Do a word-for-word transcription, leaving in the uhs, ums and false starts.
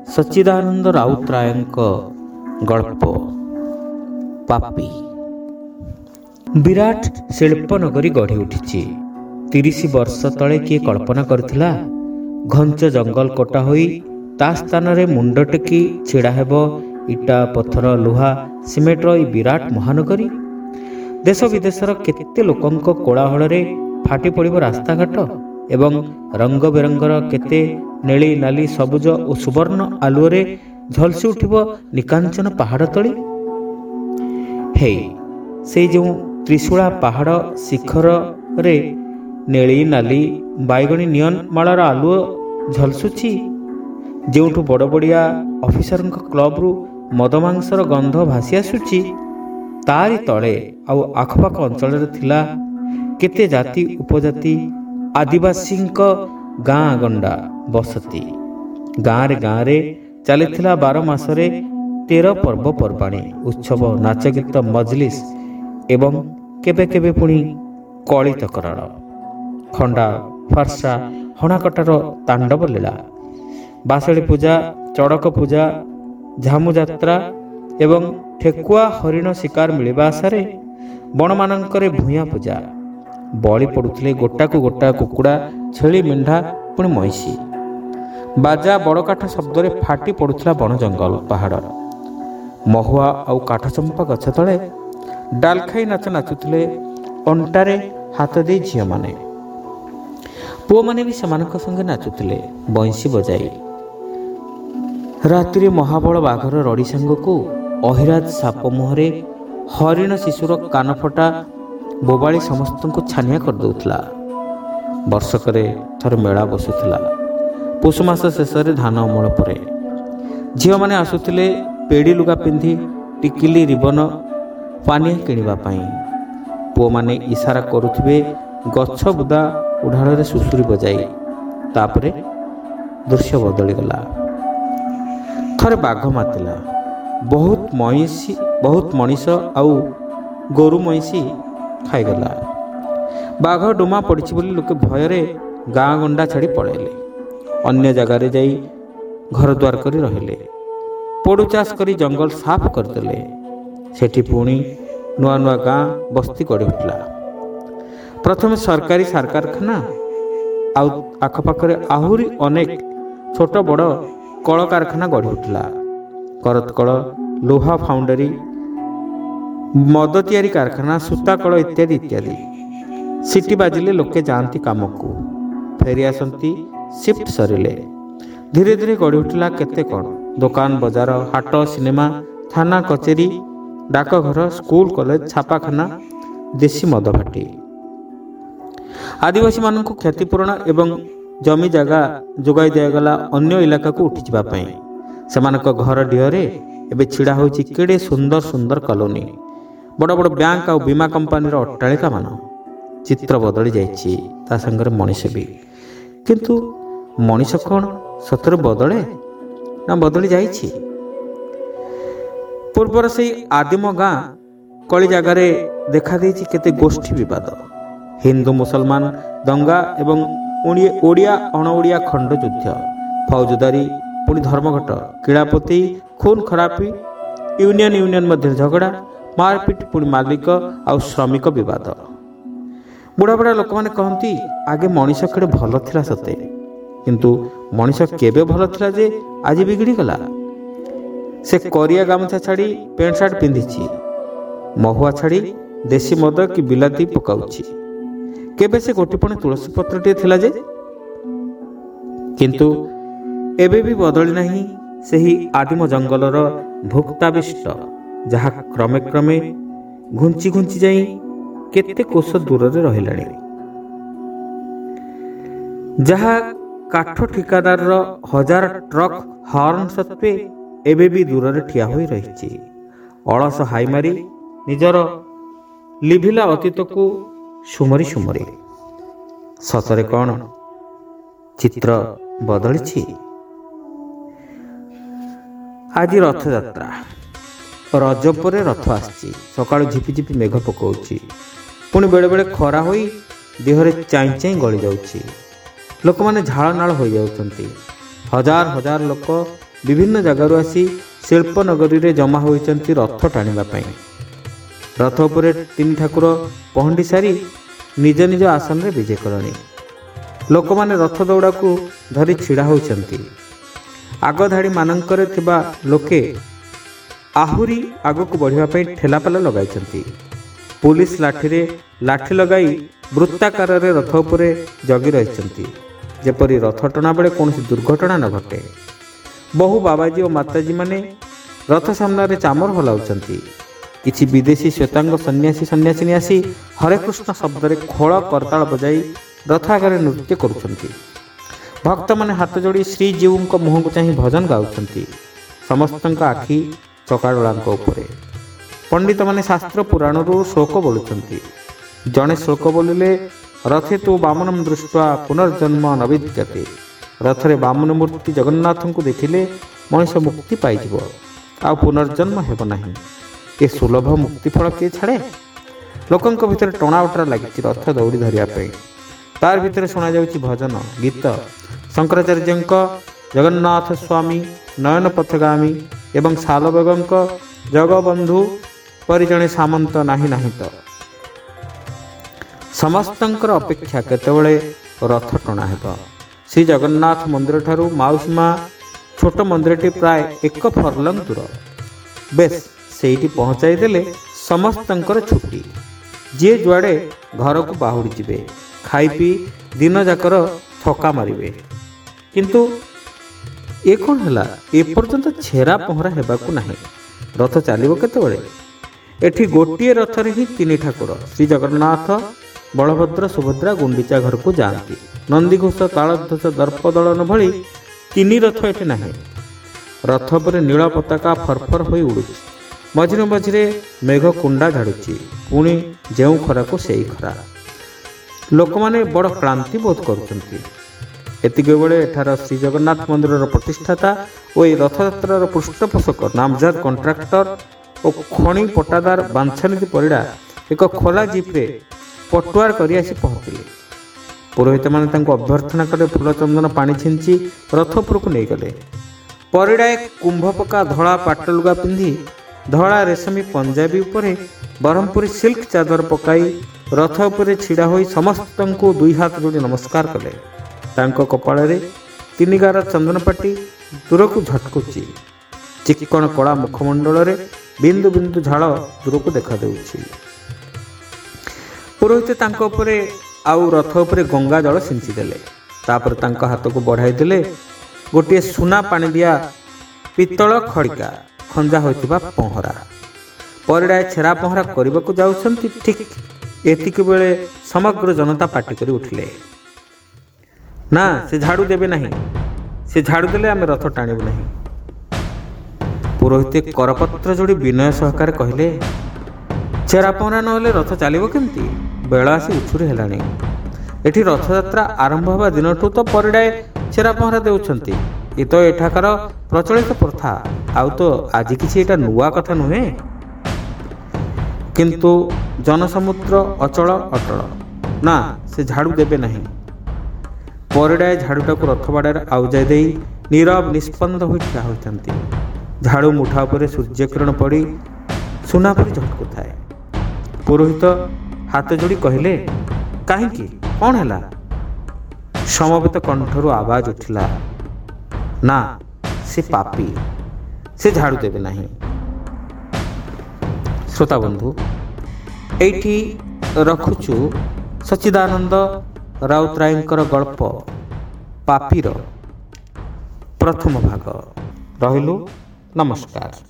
ସଚ୍ଚିଦାନନ୍ଦ ରାଉତରାୟଙ୍କ ଗଳ୍ପ ପାପି। ବିରାଟ ଶିଳ୍ପନଗରୀ ଗଢ଼ି ଉଠିଛି। ତିରିଶ ବର୍ଷ ତଳେ କିଏ କଳ୍ପନା କରିଥିଲା ଘଞ୍ଚ ଜଙ୍ଗଲ କଟା ହୋଇ ତା ସ୍ଥାନରେ ମୁଣ୍ଡ ଟେକି ଛିଡ଼ା ହେବ ଇଟା ପଥର ଲୁହା ସିମେଣ୍ଟର ଏହି ବିରାଟ ମହାନଗରୀ। ଦେଶ ବିଦେଶର କେତେ ଲୋକଙ୍କ କୋଳାହଳରେ ଫାଟି ପଡ଼ିବ ରାସ୍ତାଘାଟ ଏବଂ ରଙ୍ଗ ବେରଙ୍ଗର କେତେ ନେଳି ନାଲି ସବୁଜ ଓ ସୁବର୍ଣ୍ଣ ଆଲୁଅରେ ଝଲସି ଉଠିବ ନିକାଞ୍ଚନ ପାହାଡ଼ ତଳି। ହେଇ ସେଇ ଯେଉଁ ତ୍ରିଶୂଳା ପାହାଡ଼ ଶିଖରରେ ନେଳି ନାଲି ବାଇଗଣୀ ନିଅନ ମାଳର ଆଲୁଅ ଝଲସୁଛି, ଯେଉଁଠୁ ବଡ଼ ବଡ଼ିଆ ଅଫିସରଙ୍କ କ୍ଲବରୁ ମଦ ମାଂସର ଗନ୍ଧ ଭାସି ଆସୁଛି, ତାରି ତଳେ ଆଉ ଆଖପାଖ ଅଞ୍ଚଳରେ ଥିଲା କେତେ ଜାତି ଉପଜାତି ଆଦିବାସୀଙ୍କ ଗାଁ ଗଣ୍ଡା ବସତି। ଗାଁରେ ଗାଁରେ ଚାଲିଥିଲା ବାର ମାସରେ ତେର ପର୍ବପର୍ବାଣୀ, ଉତ୍ସବ, ନାଚ ଗୀତ, ମଜଲିସ ଏବଂ କେବେ କେବେ ପୁଣି କଳି ତକରାଳ, ଖଣ୍ଡା ଫାର୍ସା ହଣାକଟାର ତାଣ୍ଡବ ଲୀଳା, ବାସଳି ପୂଜା, ଚଡ଼କ ପୂଜା, ଝାମୁ ଯାତ୍ରା ଏବଂ ଠେକୁଆ ହରିଣ ଶିକାର ମିଳିବା ଆଶାରେ ବଣମାନଙ୍କରେ ଭୂୟାଁ ପୂଜା। ବଳି ପଡ଼ୁଥିଲେ ଗୋଟାକୁ ଗୋଟା କୁକୁଡ଼ା, ଛେଳି, ମେଣ୍ଢା, ପୁଣି ମଇଁଷି। ବାଜା ବଡ଼କାଠ ଶବ୍ଦରେ ଫାଟି ପଡ଼ୁଥିଲା ବଣ ଜଙ୍ଗଲ ପାହାଡ଼। ମହୁଆ ଆଉ କାଠଚମ୍ପା ଗଛ ତଳେ ଡାଲଖାଇ ନାଚ ନାଚୁଥିଲେ ଅଣ୍ଟାରେ ହାତ ଦେଇ ଝିଅମାନେ। ପୁଅମାନେ ବି ସେମାନଙ୍କ ସଙ୍ଗେ ନାଚୁଥିଲେ ବଇଁଶୀ ବଜାଇ। ରାତିରେ ମହାବଳ ବାଘର ରଡ଼ି ସାଙ୍ଗକୁ ଅହିରାଜ ସାପ ମୁହଁରେ ହରିଣ ଶିଶୁର କାନଫଟା ବୋବାଳି ସମସ୍ତଙ୍କୁ ଛାନିଆ କରିଦେଉଥିଲା। ବର୍ଷକରେ ଥରେ ମେଳା ବସୁଥିଲା। ପୌଷ ମାସ ଶେଷରେ ଧାନ ଅମଳ ପରେ ଝିଅମାନେ ଆସୁଥିଲେ ପେଡ଼ି ଲୁଗା ପିନ୍ଧି ଟିକିଲି ରିବନ ପାନିଆ କିଣିବା ପାଇଁ। ପୁଅମାନେ ଇସାରା କରୁଥିବେ ଗଛ ବୁଦା ଉଢ଼ାଳରେ ସୁସୁରି ବଜାଇ। ତାପରେ ଦୃଶ୍ୟ ବଦଳିଗଲା। ଥରେ ବାଘ ମାତିଲା। ବହୁତ ମଇଁଷି ବହୁତ ମଣିଷ ଆଉ ଗୋରୁ ମଇଁଷି ଖାଇଗଲା। ବାଘ ଡୁମା ପଡ଼ିଛି ବୋଲି ଲୋକେ ଭୟରେ ଗାଁ ଗଣ୍ଡା ଛାଡ଼ି ପଳାଇଲେ। ଅନ୍ୟ ଜାଗାରେ ଯାଇ ଘରଦ୍ୱାର କରି ରହିଲେ। ପୋଡ଼ୁ ଚାଷ କରି ଜଙ୍ଗଲ ସାଫ କରିଦେଲେ। ସେଠି ପୁଣି ନୂଆ ନୂଆ ଗାଁ ବସ୍ତି ଗଢ଼ି ଉଠିଲା। ପ୍ରଥମେ ସରକାରୀ ସାର କାରଖାନା, ଆଉ ଆଖପାଖରେ ଆହୁରି ଅନେକ ଛୋଟ ବଡ଼ କଳକାରଖାନା ଗଢ଼ି ଉଠିଲା। କରତକଳ, ଲୁହା ଫାଉଣ୍ଡରୀ, ମଦ ତିଆରି କାରଖାନା, ସୂତା କଳ ଇତ୍ୟାଦି ଇତ୍ୟାଦି। ସିଟି ବାଜିଲେ ଲୋକେ ଯାଆନ୍ତି କାମକୁ, ଫେରି ଆସନ୍ତି ସିଫ୍ଟ ସରିଲେ। ଧୀରେ ଧୀରେ ଗଢ଼ି ଉଠିଲା କେତେ କ'ଣ ଦୋକାନ ବଜାର, ହାଟ, ସିନେମା, ଥାନା କଚେରୀ, ଡାକଘର, ସ୍କୁଲ କଲେଜ, ଛାପାଖାନା, ଦେଶୀ ମଦ ଭାଟି। ଆଦିବାସୀମାନଙ୍କୁ କ୍ଷତିପୂରଣ ଏବଂ ଜମି ଜାଗା ଯୋଗାଇ ଦିଆଗଲା ଅନ୍ୟ ଇଲାକାକୁ ଉଠିଯିବା ପାଇଁ। ସେମାନଙ୍କ ଘର ଡିହରେ ଏବେ ଛିଡ଼ା ହୋଇଛି କେଡ଼େ ସୁନ୍ଦର ସୁନ୍ଦର କଲୋନୀ, ବଡ଼ ବଡ଼ ବ୍ୟାଙ୍କ ଆଉ ବୀମା କମ୍ପାନୀର ଅଟ୍ଟାଳିକା ମାନ। ଚିତ୍ର ବଦଳି ଯାଇଛି, ତା ସାଙ୍ଗରେ ମଣିଷ ବି। କିନ୍ତୁ ମଣିଷ କ'ଣ ସତରେ ବଦଳେ ନା ବଦଳି ଯାଇଛି? ପୂର୍ବର ସେଇ ଆଦିମ ଗାଁ କଳି ଜାଗାରେ ଦେଖାଦେଇଛି କେତେ ଗୋଷ୍ଠୀ ବିବାଦ, ହିନ୍ଦୁ ମୁସଲମାନ ଦଙ୍ଗା ଏବଂ ଓଡ଼ିଆ ଅଣଓଡ଼ିଆ ଖଣ୍ଡ ଯୁଦ୍ଧ, ଫୌଜଦାରୀ, ପୁଣି ଧର୍ମଘଟ, କିଳାପତି, ଖୁନ ଖରାପି, ୟୁନିୟନ ୟୁନିୟନ ମଧ୍ୟରେ ଝଗଡ଼ା, ମାରପିଟ, ପୁଣି ମାଲିକ ଆଉ ଶ୍ରମିକ ବିବାଦ। ବୁଢ଼ା ବୁଢ଼ା ଲୋକମାନେ କହନ୍ତି ଆଗେ ମଣିଷ କେଡ଼େ ଭଲ ଥିଲା ସତେ, କିନ୍ତୁ ମଣିଷ କେବେ ଭଲ ଥିଲା ଯେ ଆଜି ବିଗିଡ଼ିଗଲା? ସେ କରିଆ ଗାମୁଛା ଛାଡ଼ି ପ୍ୟାଣ୍ଟ ସାର୍ଟ ପିନ୍ଧିଛି, ମହୁଆ ଛାଡ଼ି ଦେଶୀ ମଦ କି ବିଲାତି ପକାଉଛି। କେବେ ସେ ଗୋଟିପଣ ତୁଳସୀ ପତ୍ରଟିଏ ଥିଲା ଯେ? କିନ୍ତୁ ଏବେ ବି ବଦଳି ନାହିଁ ସେହି ଆଦିମ ଜଙ୍ଗଲର ଭୁକ୍ତାବିଷ୍ଟ, ଯାହା କ୍ରମେ କ୍ରମେ ଘୁଞ୍ଚି ଘୁଞ୍ଚି ଯାଇ କେତେ କୋଷ ଦୂରରେ ରହିଲାଣି। ଯାହା କାଠ ଠିକାଦାରର ହଜାର ଟ୍ରକ୍ ହର୍ନ ସତ୍ତ୍ୱେ ଏବେ ବି ଦୂରରେ ଠିଆ ହୋଇ ରହିଛି, ଅଳସ ହାଇ ମାରି ନିଜର ଲିଭିଲା ଅତୀତକୁ ସୁମରି ସୁମରି। ସତରେ କ'ଣ ଚିତ୍ର ବଦଳିଛି? ଆଜି ରଥଯାତ୍ରା। ରଜ ପରେ ରଥ ଆସିଛି। ସକାଳୁ ଝିପିଝିପି ମେଘ ପକାଉଛି, ପୁଣି ବେଳେବେଳେ ଖରା ହୋଇ ଦେହରେ ଚାଇଁ ଚାଇଁ ଗଳି ଯାଉଛି। ଲୋକମାନେ ଝାଳ ନାଳ ହୋଇଯାଉଛନ୍ତି। ହଜାର ହଜାର ଲୋକ ବିଭିନ୍ନ ଜାଗାରୁ ଆସି ଶିଳ୍ପନଗରୀରେ ଜମା ହୋଇଛନ୍ତି ରଥ ଟାଣିବା ପାଇଁ। ରଥ ଉପରେ ତିନି ଠାକୁର ପହଣ୍ଡି ସାରି ନିଜ ନିଜ ଆସନରେ ବିଜେ କରଣି। ଲୋକମାନେ ରଥ ଦୌଡ଼ାକୁ ଧରି ଛିଡ଼ା ହୋଇଛନ୍ତି। ଆଗ ଧାଡ଼ି ମାନଙ୍କରେ ଥିବା ଲୋକେ ଆହୁରି ଆଗକୁ ବଢ଼ିବା ପାଇଁ ଠେଲାପାଲା ଲଗାଇଛନ୍ତି। ପୁଲିସ ଲାଠିରେ ଲାଠି ଲଗାଇ ବୃତ୍ତାକାରରେ ରଥ ଉପରେ ଜଗି ରହିଛନ୍ତି, ଯେପରି ରଥ ଟଣା ବେଳେ କୌଣସି ଦୁର୍ଘଟଣା ନ ଘଟେ। ବହୁ ବାବାଜୀ ଓ ମାତାଜୀମାନେ ରଥ ସାମ୍ନାରେ ଚାମର ହଲାଉଛନ୍ତି। କିଛି ବିଦେଶୀ ଶ୍ୱେତାଙ୍ଗ ସନ୍ନ୍ୟାସୀ ସନ୍ନ୍ୟାସିନୀ ଆସି ହରେକୃଷ୍ଣ ଶବ୍ଦରେ ଖୋଳ କରତାଳ ବଜାଇ ରଥ ଆଗରେ ନୃତ୍ୟ କରୁଛନ୍ତି। ଭକ୍ତମାନେ ହାତ ଯୋଡ଼ି ଶ୍ରୀଜୀଉଙ୍କ ମୁହଁକୁ ଚାହିଁ ଭଜନ ଗାଉଛନ୍ତି। ସମସ୍ତଙ୍କ ଆଖି ଚକାଡୋଳାଙ୍କ ଉପରେ। ପଣ୍ଡିତମାନେ ଶାସ୍ତ୍ର ପୁରାଣରୁ ଶ୍ଲୋକ ବୋଲୁଛନ୍ତି। ଜଣେ ଶ୍ଲୋକ ବୋଲିଲେ, ରଥେ ତୁ ବାମନଂ ଦୃଷ୍ଟ୍ୱା ପୁନର୍ଜନ୍ମ ନ ବିଦ୍ୟତେ। ରଥରେ ବାମନ ମୂର୍ତ୍ତି ଜଗନ୍ନାଥଙ୍କୁ ଦେଖିଲେ ମଣିଷ ମୁକ୍ତି ପାଇଯିବ, ଆଉ ପୁନର୍ଜନ୍ମ ହେବ ନାହିଁ। ଏ ସୁଲଭ ମୁକ୍ତି ଫଳ କିଏ ଛାଡ଼େ? ଲୋକଙ୍କ ଭିତରେ ଟଣା ଉଟରା ଲାଗିଛି ରଥ ଦୌଡ଼ି ଧରିବା ପାଇଁ। ତାର ଭିତରେ ଶୁଣାଯାଉଛି ଭଜନ, ଗୀତ। ଶଙ୍କରାଚାର୍ଯ୍ୟଙ୍କ ଜଗନ୍ନାଥ ସ୍ୱାମୀ ନୟନ ପଥଗାମୀ ଏବଂ ଶାଲବେଗଙ୍କ ଜଗବନ୍ଧୁ ପରି ଜଣେ ସାମନ୍ତ ନାହିଁ ନାହିଁ ତ। ସମସ୍ତଙ୍କର ଅପେକ୍ଷା କେତେବେଳେ ରଥ ଟଣା ହେବ। ଶ୍ରୀ ଜଗନ୍ନାଥ ମନ୍ଦିରଠାରୁ ମାଉସୀ ମା ଛୋଟ ମନ୍ଦିରଟି ପ୍ରାୟ ଏକ ଫର୍ଲଙ୍ଗ ଦୂର। ବେଶ ସେଇଠି ପହଞ୍ଚାଇ ଦେଲେ ସମସ୍ତଙ୍କର ଛୁଟି। ଯିଏ ଯୁଆଡ଼େ ଘରକୁ ବାହୁଡ଼ି ଯିବେ, ଖାଇ ପିଇ ଦିନ ଯାକର ଥକା ମାରିବେ। କିନ୍ତୁ ଏ କ'ଣ ହେଲା? ଏପର୍ଯ୍ୟନ୍ତ ଛେରା ପହଁରା ହେବାକୁ ନାହିଁ। ରଥ ଚାଲିବ କେତେବେଳେ? ଏଠି ଗୋଟିଏ ରଥରେ ହିଁ ତିନି ଠାକୁର ଶ୍ରୀ ଜଗନ୍ନାଥ, ବଳଭଦ୍ର, ସୁଭଦ୍ରା ଗୁଣ୍ଡିଚା ଘରକୁ ଯାଆନ୍ତି। ନନ୍ଦିଘୋଷ, ତାଳଧ୍ୱଜ, ଦର୍ପଦଳନ ଭଳି ତିନି ରଥ ଏଠି ନାହିଁ। ରଥ ଉପରେ ନୀଳ ପତାକା ଫରଫର ହୋଇ ଉଡ଼ୁଛି। ମଝିରେ ମଝିରେ ମେଘ କୁଣ୍ଡା ଝାଡ଼ୁଛି। ପୁଣି ଯେଉଁ ଖରାକୁ ସେଇ ଖରା। ଲୋକମାନେ ବଡ଼ କ୍ଳାନ୍ତି ବୋଧ କରୁଛନ୍ତି। ଏତିକି ବେଳେ ଏଠାର ଶ୍ରୀ ଜଗନ୍ନାଥ ମନ୍ଦିରର ପ୍ରତିଷ୍ଠାତା ଓ ଏହି ରଥଯାତ୍ରାର ପୃଷ୍ଠପୋଷକ ନାମଜାଦ କଣ୍ଟ୍ରାକ୍ଟର ଓ ଖଣି ପଟାଦାର ବାଞ୍ଛାନିଧି ପରିଡ଼ା ଏକ ଖୋଲା ଜିପ୍ରେ ପଟୁଆର କରି ଆସି ପହଞ୍ଚିଲେ। ପୁରୋହିତମାନେ ତାଙ୍କୁ ଅଭ୍ୟର୍ଥନା କଲେ, ଫୁଲ ଚନ୍ଦନ ପାଣି ଛିଞ୍ଚି ରଥ ଉପରକୁ ନେଇଗଲେ। ପରିଡ଼ାଏ କୁମ୍ଭ ପକା ଧଳା ପାଟଲୁଗା ପିନ୍ଧି ଧଳା ରେଶମୀ ପଞ୍ଜାବୀ ଉପରେ ବ୍ରହ୍ମପୁରୀ ସିଲ୍କ ଚାଦର ପକାଇ ରଥ ଉପରେ ଛିଡ଼ା ହୋଇ ସମସ୍ତଙ୍କୁ ଦୁଇ ହାତ ଯୋଡ଼ି ନମସ୍କାର କଲେ। ତାଙ୍କ କପାଳରେ ତିନି ଗାର ଚନ୍ଦନପାଟି ଦୂରକୁ ଝଟକୁଛି। ଚିକ୍କଣ କଳା ମୁଖମଣ୍ଡଳରେ ବିନ୍ଦୁ ବିନ୍ଦୁ ଝାଳ ଦୂରକୁ ଦେଖାଦେଉଛି। ପୁରୋହିତ ତାଙ୍କ ଉପରେ ଆଉ ରଥ ଉପରେ ଗଙ୍ଗା ଜଳ ସିଞ୍ଚି ଦେଲେ। ତାପରେ ତାଙ୍କ ହାତକୁ ବଢ଼ାଇ ଦେଲେ ଗୋଟିଏ ସୁନା ପାଣି ଦିଆ ପିତ୍ତଳ ଖଡ଼ିକା ଖଞ୍ଜା ହୋଇଥିବା ପହଁରା। ପରିଡ଼ାଏ ଛେରା ପହଁରା କରିବାକୁ ଯାଉଛନ୍ତି। ଠିକ୍ ଏତିକି ବେଳେ ସମଗ୍ର ଜନତା ପାଟି କରି ଉଠିଲେ, ନା, ସେ ଝାଡ଼ୁ ଦେବେ ନାହିଁ। ସେ ଝାଡ଼ୁ ଦେଲେ ଆମେ ରଥ ଟାଣିବୁ ନାହିଁ। ପୁରୋହିତ କରପତ୍ର ଯୋଡ଼ି ବିନୟ ସହକାରେ କହିଲେ, ଛେରା ପହଁରା ନହେଲେ ରଥ ଚାଲିବ କେମିତି? ବେଳ ଆସି ଉଛୁରି ହେଲାଣି। ଏଠି ରଥଯାତ୍ରା ଆରମ୍ଭ ହେବା ଦିନଠୁ ତ ପରିଡ଼ାଏ ଛେରା ପହଁରା ଦେଉଛନ୍ତି। ଏ ତ ଏଠାକାର ପ୍ରଚଳିତ ପ୍ରଥା, ଆଉ ତ ଆଜି କିଛି ଏଇଟା ନୂଆ କଥା ନୁହେଁ। କିନ୍ତୁ ଜନସମୁଦ୍ର ଅଚଳ ଅଟଳ। ନା, ସେ ଝାଡ଼ୁ ଦେବେ ନାହିଁ। ପରିଡ଼ାଏ ଝାଡ଼ୁଟାକୁ ରଥ ବାଡ଼ରେ ଆଉଜାଇ ଦେଇ ନୀରବ ନିଷ୍ପନ୍ଦ ହୋଇ ଠିଆ ହୋଇଥାନ୍ତି। ଝାଡ଼ୁ ମୁଠା ଉପରେ ସୂର୍ଯ୍ୟକିରଣ ପଡ଼ି ସୁନା ପରି ଝଟକୁଥାଏ। ପୁରୋହିତ ହାତ ଯୋଡ଼ି କହିଲେ, କାହିଁକି? କ'ଣ ହେଲା? ସମବେତ କଣ୍ଠରୁ ଆବାଜ ଉଠିଲା, ନା, ସେ ପାପୀ, ସେ ଝାଡ଼ୁ ଦେବେ ନାହିଁ। ଶ୍ରୋତାବନ୍ଧୁ, ଏଇଠି ରଖୁଛୁ ସଚ୍ଚିଦାନନ୍ଦ ରାଉତରାୟଙ୍କର ଗଳ୍ପ ପାପୀର ପ୍ରଥମ ଭାଗ। ରହିଲୁ, ନମସ୍କାର।